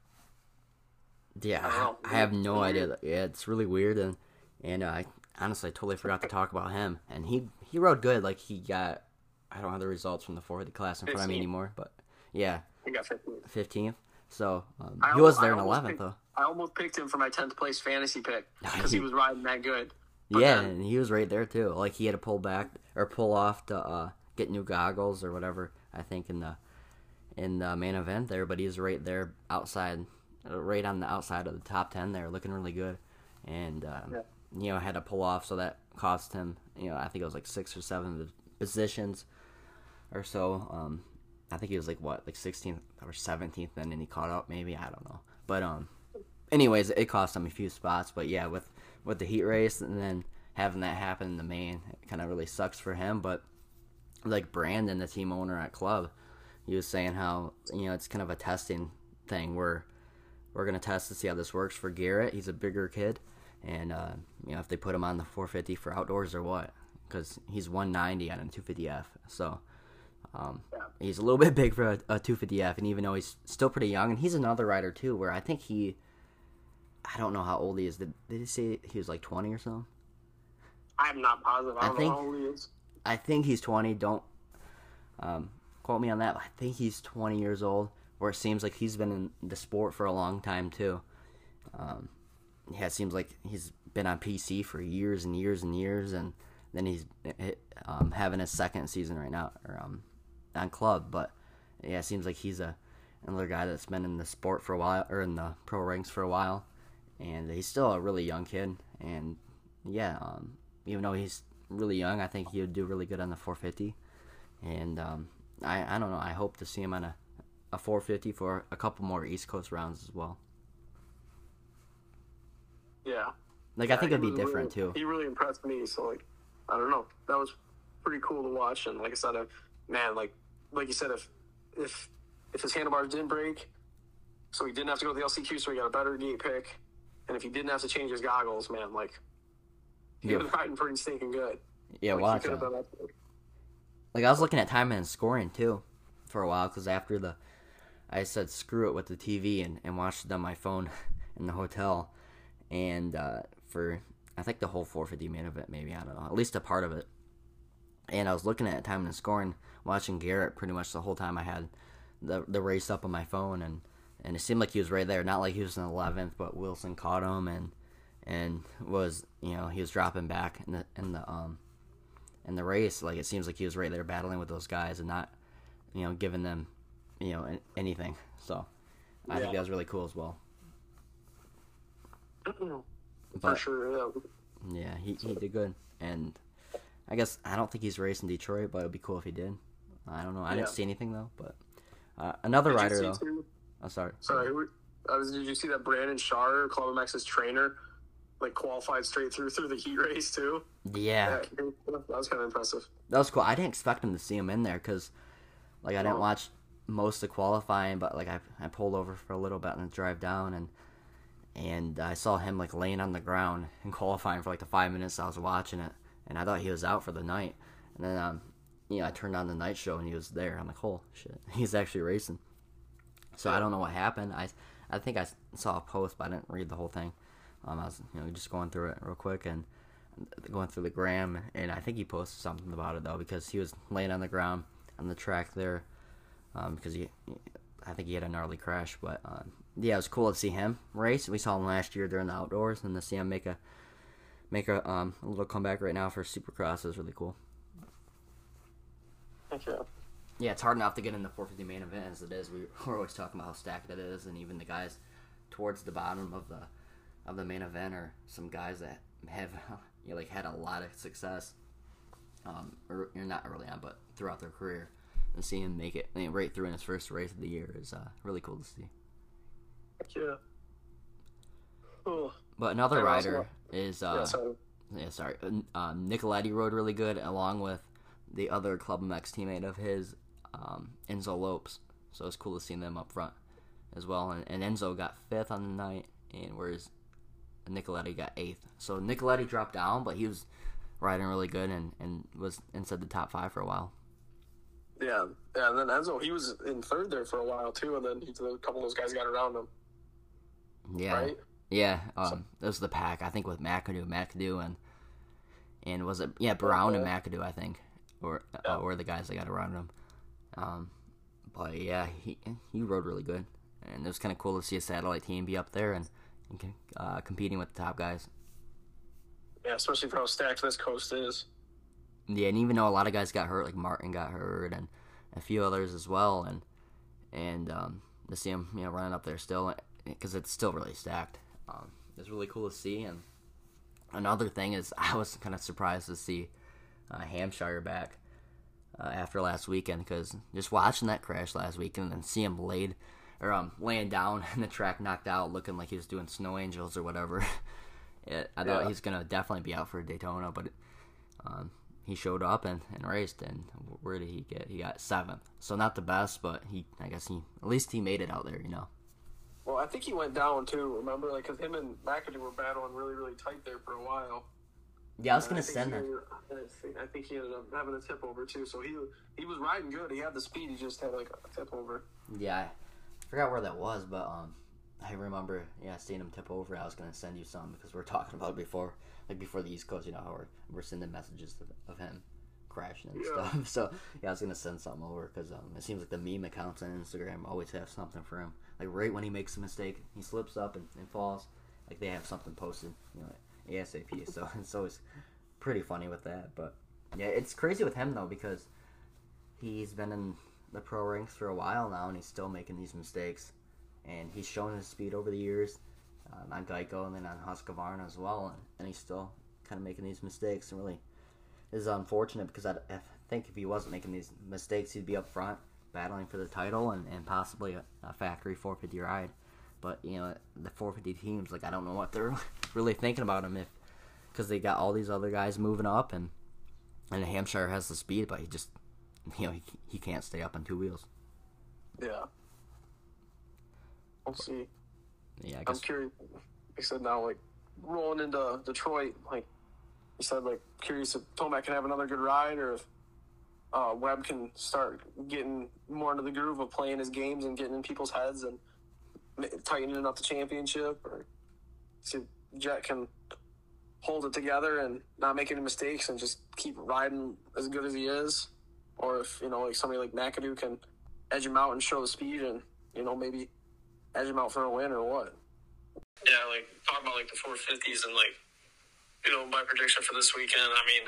Yeah, I don't know. I have no Weird. idea. Yeah, it's really weird, and and uh, I honestly totally forgot to talk about him. And he he rode good. Like he got, I don't have the results from the four fifty class in front of me fifteen. anymore, but yeah, He got fifteen. fifteenth. So um, I he was almost- there I in almost eleventh picked- though. I almost picked him for my tenth place fantasy pick because he was riding that good. But Yeah, then- and he was right there too. Like he had to pull back or pull off to uh, get new goggles or whatever. I think in the in the main event there, but he was right there outside, uh, right on the outside of the top ten there, looking really good. And um, Yeah. you know had to pull off, so that cost him. You know, I think it was like six or seven positions or so. Um, I think he was like what, like sixteenth or seventeenth, then, and he caught up maybe. I don't know, but um. Anyways, it cost him a few spots, but yeah, with with the heat race and then having that happen in the main, it kind of really sucks for him. But like Brandon, the team owner at Club, he was saying how you know it's kind of a testing thing where we're gonna test to see how this works for Garrett. He's a bigger kid, and uh, you know if they put him on the four fifty for outdoors or what, because he's one ninety on a two fifty F, so. Um, Yeah. He's a little bit big for a, a two fifty F, and even though he's still pretty young, and he's another rider too, where I think he, I don't know how old he is. Did, did he say he was like twenty or something? I'm not positive. I I don't think- know how old he is. I think he's twenty. Don't um, quote me on that. But I think he's twenty years old, where it seems like he's been in the sport for a long time too. Um, yeah, it seems like he's been on P C for years and years and years, and then he's um, having his second season right now, or um, on Club. But yeah, it seems like he's a another guy that's been in the sport for a while, or in the pro ranks for a while, and he's still a really young kid. And yeah, um, even though he's really young, I think he would do really good on the four fifty. And um, I I don't know. I hope to see him on a a four fifty for a couple more East Coast rounds as well. Yeah. Like I think Yeah, it'd he be was different really- too. He really impressed me. So like, I don't know. That was pretty cool to watch. And like I said, uh, man, like like you said, if if if his handlebars didn't break, so he didn't have to go to the L C Q, so he got a better gate pick, and if he didn't have to change his goggles, man, like he Yeah. was riding pretty stinking good. Yeah, like, watch he could have out. done that. Like I was looking at time and scoring too, for a while, because after the, I said screw it with the T V and, and watched it on my phone in the hotel, and uh, for I think the whole four fifty main event, maybe I don't know, at least a part of it. And I was looking at time and scoring, watching Garrett pretty much the whole time. I had the the race up on my phone, and, and it seemed like he was right there. Not like he was in eleventh, but Wilson caught him and and was you know he was dropping back in the in the um. in the race. Like it seems like he was right there battling with those guys and not, you know, giving them, you know, an- anything. So I think Yeah. that was really cool as well. For But sure. Yeah. yeah, he he did good, and I guess I don't think he's raced in Detroit, but it'd be cool if he did. I don't know. I didn't Yeah. see anything though, but uh, another Did you rider see though. too- Oh, sorry. Sorry, who- I was, did you see that Brandon Shaw, Club M X's trainer, like qualified straight through through the heat race too? Yeah, Yeah, that was kind of impressive. that was cool. I didn't expect him to see him in there because, like, I didn't No. watch most of qualifying, but like I I pulled over for a little bit and drive down and. And I saw him like laying on the ground and qualifying for like the five minutes I was watching it, and I thought he was out for the night. And then, um, you know, I turned on the night show and he was there. I'm like, oh shit, he's actually racing. So I don't know what happened. I, I think I saw a post, but I didn't read the whole thing. Um, I was, you know, just going through it real quick and going through the gram, and I think he posted something about it though, because he was laying on the ground on the track there, um, because he, I think he had a gnarly crash. But uh, yeah, it was cool to see him race. We saw him last year during the outdoors, and to see him make a make a um a little comeback right now for Supercross is really cool. Thank you. Yeah, it's hard enough to get in the four fifty main event as it is. We, we're always talking about how stacked it is, and even the guys towards the bottom of the of the main event are some guys that have you know, like had a lot of success. Um, or you're not early on, but throughout their career, and seeing him make it, I mean, right through in his first race of the year is uh, really cool to see. Thank you. Oh. But another rider is uh, yeah, sorry. yeah, sorry, um, Nicoletti rode really good, along with the other Club M X teammate of his, um, Enzo Lopes. So it's cool to see them up front as well. And, and Enzo got fifth on the night, and whereas Nicoletti got eighth. So Nicoletti dropped down, but he was riding really good and, and was inside the top five for a while. Yeah, yeah, and then Enzo, he was in third there for a while too, and then he, a couple of those guys got around him. Yeah, right? Yeah, um, it was the pack, I think, with McAdoo, McAdoo, and and was it yeah Brown okay. and McAdoo, I think, or yeah. uh, were the guys that got around him. Um, but yeah, he he rode really good, and it was kind of cool to see a satellite team be up there and, and uh, competing with the top guys. Yeah, especially for how stacked this coast is. Yeah, and even though a lot of guys got hurt, like Martin got hurt, and a few others as well, and and um, to see him, you know, running up there still, because it's still really stacked. Um, it's really cool to see. And another thing is, I was kind of surprised to see uh, Hampshire back uh, after last weekend, because just watching that crash last weekend and then see him laid or um laying down in the track, knocked out, looking like he was doing snow angels or whatever. it, I thought yeah. he's gonna definitely be out for Daytona, but um, he showed up and, and raced. And where did he get? He got seventh. So not the best, but he I guess he at least he made it out there, you know. Well, I think he went down, too, remember? Like, because him and McAdoo were battling really, really tight there for a while. Yeah, I was going to send that. I think he ended up having a tip over, too. So he he was riding good. He had the speed. He just had, like, a tip over. Yeah, I forgot where that was, but um, I remember, yeah, seeing him tip over. I was going to send you some because we were talking about it before, like, before the East Coast, you know, how we're, we're sending messages of, of him crashing and yeah. stuff. So, yeah, I was going to send something over because um, it seems like the meme accounts on Instagram always have something for him. Like, right when he makes a mistake, he slips up and, and falls, like, they have something posted, you know, ASAP. So it's always pretty funny with that. But, yeah, it's crazy with him, though, because he's been in the pro ranks for a while now, and he's still making these mistakes. And he's shown his speed over the years um, on Geico and then on Husqvarna as well, and, and he's still kind of making these mistakes. And really is unfortunate, because I, I think if he wasn't making these mistakes, he'd be up front battling for the title and, and possibly a, a factory four fifty ride. But, you know, the four fifty teams, like, I don't know what they're really thinking about him, if because they got all these other guys moving up, and and Hampshire has the speed, but he just, you know, he, he can't stay up on two wheels. Yeah. We'll see. Yeah, I guess. I'm curious. I said now, like, rolling into Detroit, like, you said, like, curious if Tomac can have another good ride, or if Uh, Webb can start getting more into the groove of playing his games and getting in people's heads and tightening up the championship, or see if Jet can hold it together and not make any mistakes and just keep riding as good as he is, or if, you know, like somebody like McAdoo can edge him out and show the speed and, you know, maybe edge him out for a win or what. Yeah, like, talk about, like, the four fifties and, like, you know, my prediction for this weekend, I mean,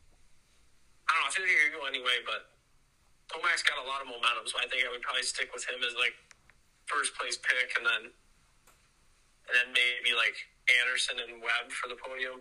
I don't know, I feel like he could go anyway, but Tomac's got a lot of momentum, so I think I would probably stick with him as, like, first place pick, and then and then maybe, like, Anderson and Webb for the podium.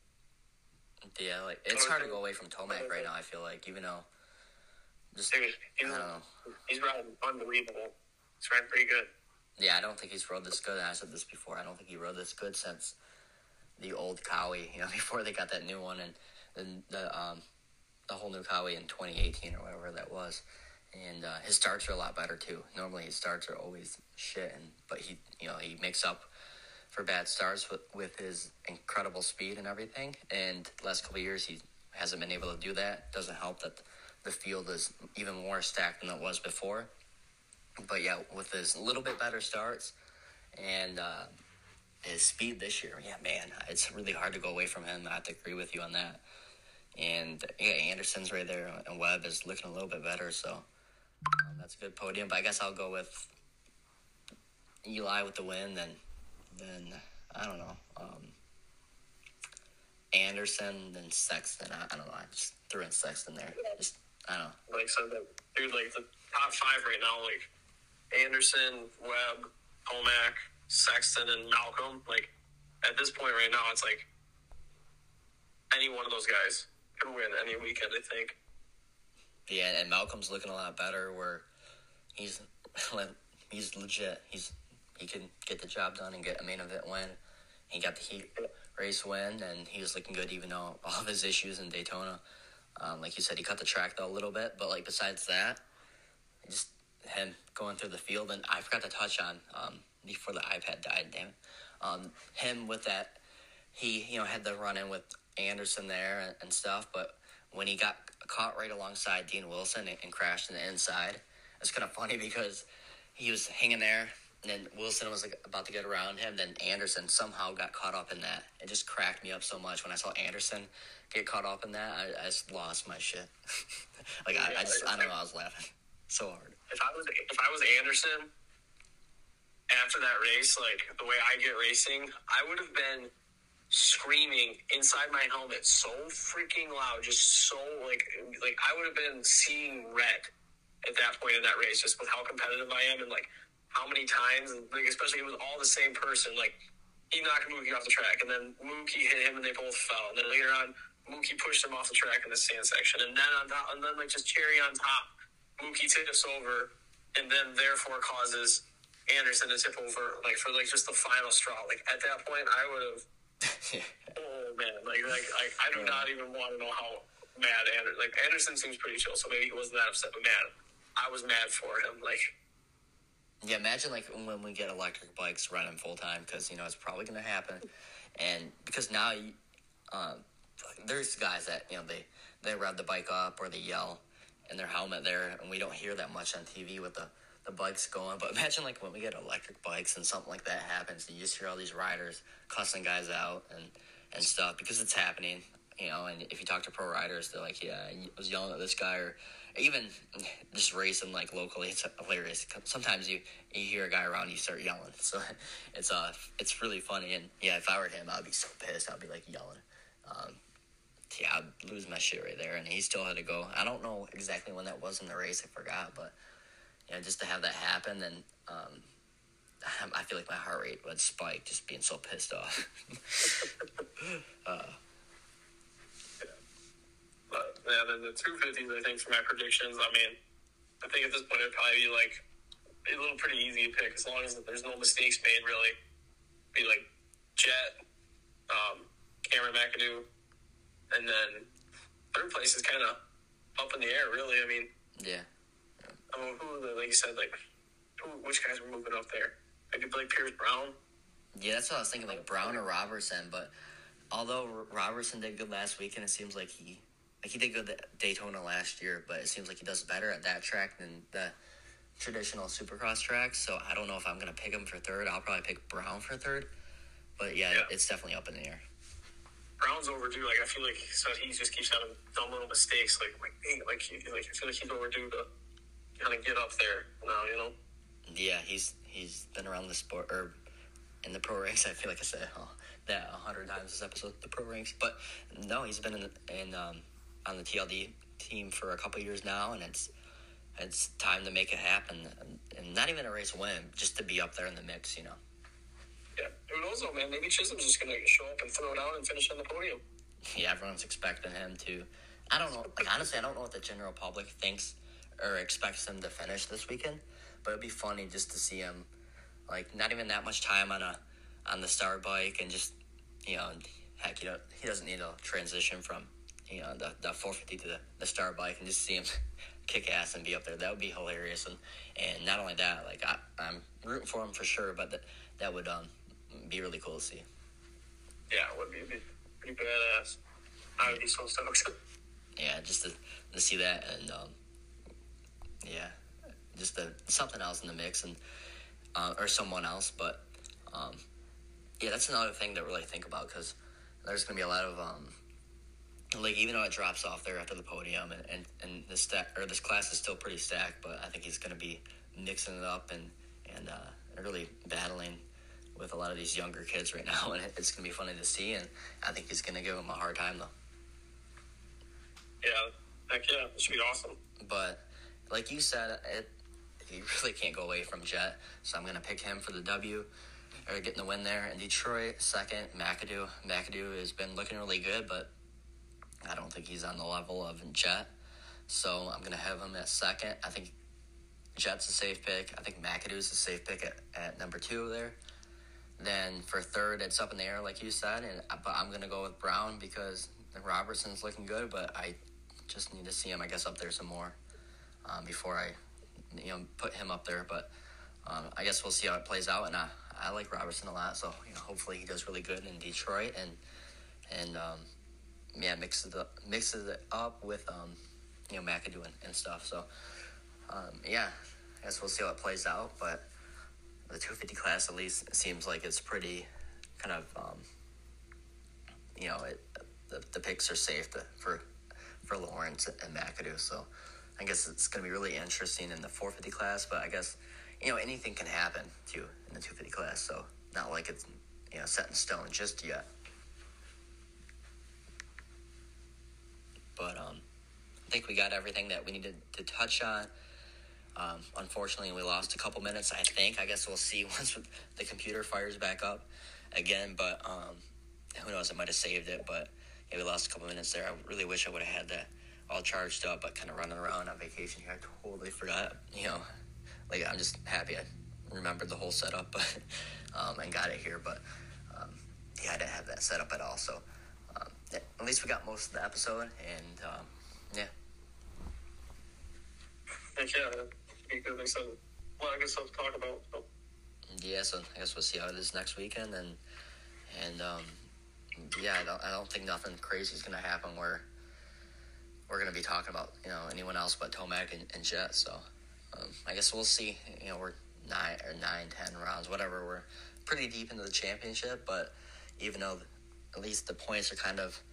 Yeah, like, it's hard to go away from Tomac right now, I feel like, even though just, Dude, he's, I don't know. He's riding unbelievable. He's riding pretty good. Yeah, I don't think he's rode this good, and I said this before, I don't think he rode this good since the old Cowie, you know, before they got that new one, and, and the, um, the whole new Cowie in twenty eighteen or whatever that was. And uh, his starts are a lot better too. Normally his starts are always shit, and but he, you know, he makes up for bad starts with, with his incredible speed and everything. And the last couple of years he hasn't been able to do that. Doesn't help that the field is even more stacked than it was before. But yeah, with his little bit better starts And uh, his speed this year, yeah, man, it's really hard to go away from him. I have to agree with you on that. And yeah, Anderson's right there, and Webb is looking a little bit better, so um, that's a good podium. But I guess I'll go with Eli with the win. Then, then I don't know, um, Anderson, then Sexton. I, I don't know. I just threw in Sexton there. Just I don't know. Like so, that dude, like the top five right now, like Anderson, Webb, Tomac, Sexton, and Malcolm. Like at this point right now, it's like any one of those guys could win any weekend, I think. Yeah, and Malcolm's looking a lot better. Where he's he's legit. He's he can get the job done and get a main event win. He got the heat race win, and he was looking good even though all of his issues in Daytona. Um, like you said, he cut the track though a little bit, but like besides that, just him going through the field. And I forgot to touch on um, before the iPad died. Damn it. Um, him with that, he you know had the run in with Anderson there and, and stuff, but when he got caught right alongside Dean Wilson and, and crashed in the inside, it's kind of funny because he was hanging there, and then Wilson was like, about to get around him. Then Anderson somehow got caught up in that. It just cracked me up so much when I saw Anderson get caught up in that. I, I just lost my shit. like I, I just I don't know. I was laughing so hard. If I was if I was Anderson after that race, like the way I get racing, I would have been screaming inside my helmet so freaking loud, just so like like I would have been seeing red at that point in that race, just with how competitive I am and like how many times, and like especially it was all the same person. Like he knocked Mookie off the track, and then Mookie hit him, and they both fell. And then later on, Mookie pushed him off the track in the sand section, and then on top, and then like just cherry on top, Mookie tips over, and then therefore causes Anderson to tip over, like for like just the final straw. Like at that point, I would have. Oh man, like like I, I do not even want to know how mad Anderson. Like Anderson seems pretty chill, so maybe he wasn't that upset. But man, I was mad for him. Like, yeah, imagine like when we get electric bikes running full time, because you know it's probably going to happen, and because now you, um, there's guys that you know they they rev the bike up or they yell in their helmet there, and we don't hear that much on T V with the. the bikes going, but imagine like when we get electric bikes and something like that happens, and you just hear all these riders cussing guys out and, and stuff, because it's happening, you know, and if you talk to pro riders, they're like, yeah, I was yelling at this guy, or even just racing like locally, it's hilarious. Sometimes you, you hear a guy around, you start yelling, so it's uh, it's really funny, and yeah, if I were him, I'd be so pissed, I'd be like yelling, um, yeah, I'd lose my shit right there, and he still had to go. I don't know exactly when that was in the race, I forgot, but yeah, just to have that happen, and um, I feel like my heart rate would spike just being so pissed off. uh, yeah. But yeah, then the two fifties, I think, for my predictions, I mean, I think at this point it'd probably be like a little pretty easy to pick as long as there's no mistakes made, really. Be like Jet, um, Cameron McAdoo, and then third place is kind of up in the air, really. I mean, yeah. I mean, who, like you said, like, who, which guys were moving up there? Maybe like Pierce Brown? Yeah, that's what I was thinking, like Brown or Robertson. But although Robertson did good last weekend, it seems like he like he did good at Daytona last year, but it seems like he does better at that track than the traditional Supercross tracks. So I don't know if I'm going to pick him for third. I'll probably pick Brown for third. But, yeah, yeah, it's definitely up in the air. Brown's overdue. Like, I feel like so he just keeps having dumb little mistakes. Like, like, dang, like, he, like I feel like he's overdue to kind of get up there now, you know? Yeah, he's he's been around the sport, or in the pro ranks. I feel like I said oh, that a hundred times this episode, the pro ranks. But no, he's been in, in um, on the T L D team for a couple years now, and it's it's time to make it happen. And, and not even a race win, just to be up there in the mix, you know? Yeah, who knows though, man? Maybe Chisholm's just going to show up and throw it out and finish on the podium. Yeah, everyone's expecting him to. I don't know. Like, honestly, I don't know what the general public thinks or expects him to finish this weekend, but it'd be funny just to see him, like, not even that much time on a on the star bike, and just, you know, heck, you know, he doesn't need to transition from, you know, the, the four fifty to the, the star bike, and just see him kick ass and be up there. That would be hilarious. And and not only that, like, I, I'm rooting for him for sure, but that that would um be really cool to see. Yeah, it would be, be pretty badass. I would be so stoked. Yeah, just to, to see that, and um yeah, just the, something else in the mix, and uh, or someone else. But um, yeah, that's another thing to really think about, because there's going to be a lot of, um, like, even though it drops off there after the podium, and, and, and this stack, or this class is still pretty stacked, but I think he's going to be mixing it up and, and uh, really battling with a lot of these younger kids right now, and it's going to be funny to see, and I think he's going to give them a hard time, though. Yeah, heck yeah, it should be awesome. But, like you said, it, you really can't go away from Jet, so I'm going to pick him for the W, or getting the win there. In Detroit, second, McAdoo. McAdoo has been looking really good, but I don't think he's on the level of Jet, so I'm going to have him at second. I think Jet's a safe pick. I think McAdoo's a safe pick at, at number two there. Then for third, it's up in the air, like you said, and but I'm going to go with Brown because Robertson's looking good, but I just need to see him, I guess, up there some more um, before I, you know, put him up there. But um, I guess we'll see how it plays out, and I, I like Robertson a lot, so you know, hopefully he does really good in Detroit, and and um, yeah, mixes it up, mixes it up with um, you know, McAdoo and, and stuff. So um, yeah, I guess we'll see how it plays out, but the two fifty class, at least, it seems like it's pretty kind of, um, you know, it, the the picks are safe to, for for Lawrence and McAdoo. So I guess it's going to be really interesting in the four fifty class. But I guess, you know, anything can happen too in the two fifty class. So not like it's, you know, set in stone just yet. But um, I think we got everything that we needed to touch on. Um, unfortunately, we lost a couple minutes, I think. I guess we'll see once the computer fires back up again. But um, who knows, I might have saved it. But yeah, we lost a couple minutes there. I really wish I would have had that all charged up, but kind of running around on vacation here. I totally forgot, you know. Like, I'm just happy I remembered the whole setup but, um, and got it here. But, um, yeah, I didn't have that set up at all. So, um, yeah, at least we got most of the episode. And, um, yeah. Heck yeah. Good things, well, I guess I'll talk about. So. Yeah, so I guess we'll see how it is next weekend, and and um, yeah, I don't, I don't think nothing crazy is gonna happen where we're gonna be talking about, you know, anyone else but Tomac and, and Jet. So um, I guess we'll see. You know, we're nine or nine, ten rounds, whatever. We're pretty deep into the championship, but even though at least the points are kind of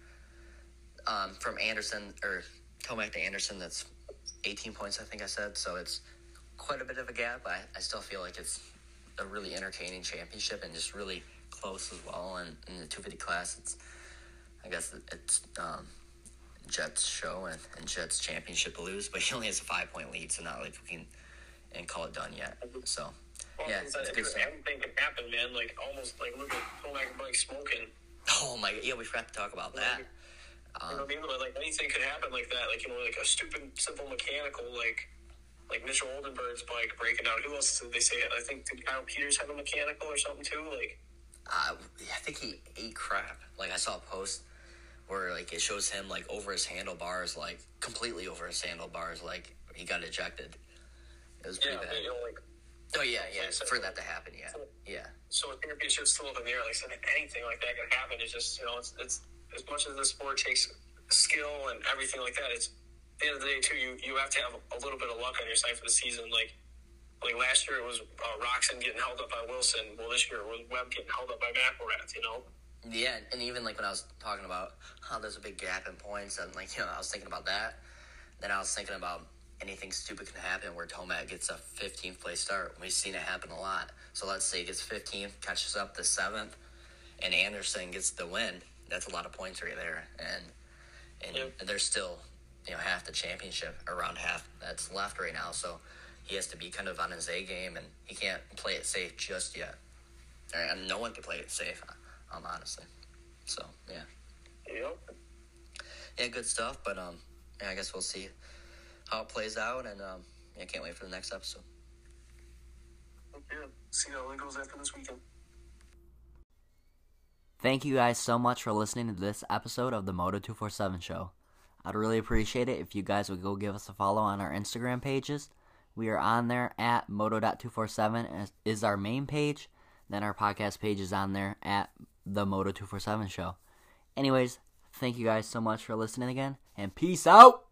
um, from Anderson or Tomac to Anderson, that's eighteen points, I think I said. So it's quite a bit of a gap. I, I still feel like it's a really entertaining championship and just really close as well. And in the two fifty class, it's, I guess it's um, Jet's show and, and Jet's championship to lose, but he only has a five point lead, so not like we can and call it done yet. So well, yeah, it's good stuff. Everything can happen, man. Like almost like look at Tomac and Blake smoking. Oh my, yeah, we forgot to talk about that. Like, um, you know what I mean? Like anything could happen like that. Like, you know, like a stupid, simple mechanical, like. Like Mitchell Oldenburg's bike breaking down. Who else did they say? I think did Kyle Peters have a mechanical or something too? Like, uh, I think he ate crap. Like I saw a post where like it shows him like over his handlebars, like completely over his handlebars, like he got ejected. It was pretty yeah, bad. You know, like, oh yeah, yeah. So, for that to happen, yeah, so, yeah. So a championship's still up in the air. Like so anything like that can happen. It's just, you know, it's it's as much as the sport takes skill and everything like that. It's at the end of the day, too, you, you have to have a little bit of luck on your side for the season. Like, like last year it was uh, Roxon getting held up by Wilson. Well, this year it was Webb getting held up by McElrath, you know? Yeah, and even, like, when I was talking about how there's a big gap in points, and, like, you know, I was thinking about that. Then I was thinking about anything stupid can happen where Tomac gets a fifteenth place start. We've seen it happen a lot. So let's say he gets fifteenth, catches up to seventh, and Anderson gets the win. That's a lot of points right there. And, and yep. there's still... you know, half the championship, around half that's left right now, so he has to be kind of on his A game, and he can't play it safe just yet. And no one can play it safe, um, honestly. So, yeah. Yep. Yeah, good stuff, but, um, yeah, I guess we'll see how it plays out, and, um, yeah, can't wait for the next episode. Yeah, see how it goes after this weekend. Thank you guys so much for listening to this episode of the Moto two forty-seven Show. I'd really appreciate it if you guys would go give us a follow on our Instagram pages. We are on there at moto two forty-seven is our main page. Then our podcast page is on there at the Moto two forty-seven Show. Anyways, thank you guys so much for listening again, and peace out!